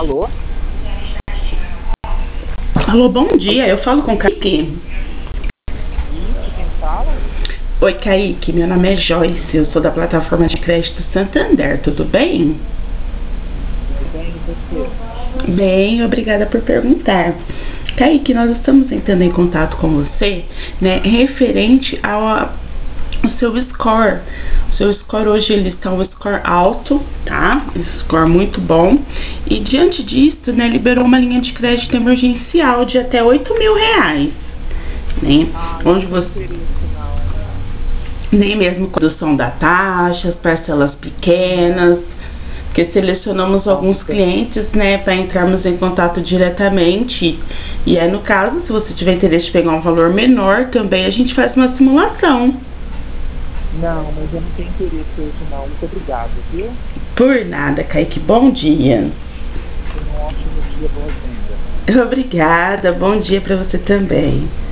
Alô? Alô, bom dia. Eu falo com o Kaique. Isso, quem fala? Oi, Kaique. Meu nome é Joyce. Eu sou da plataforma de crédito Santander. Tudo bem? Tudo bem, e você? Bem, obrigada por perguntar. Kaique, nós estamos entrando em contato com você, né, referente ao seu score. O seu score hoje ele está um score alto, tá? Score muito bom. E diante disso, né, liberou uma linha de crédito emergencial de até R$ 8.000, né? Ah, eu Onde não tenho você interesse, não. nem mesmo redução da taxa, as parcelas Não, pequenas, porque selecionamos não alguns tem. clientes, né, para entrarmos em contato diretamente. E aí, no caso, se você tiver interesse de pegar um valor menor, também a gente faz uma simulação. Não, mas eu não tenho interesse hoje, não. Muito obrigado, viu? Por nada, Kaique, bom dia. Tenha um ótimo dia, boas vendas. Obrigada, bom dia para você também.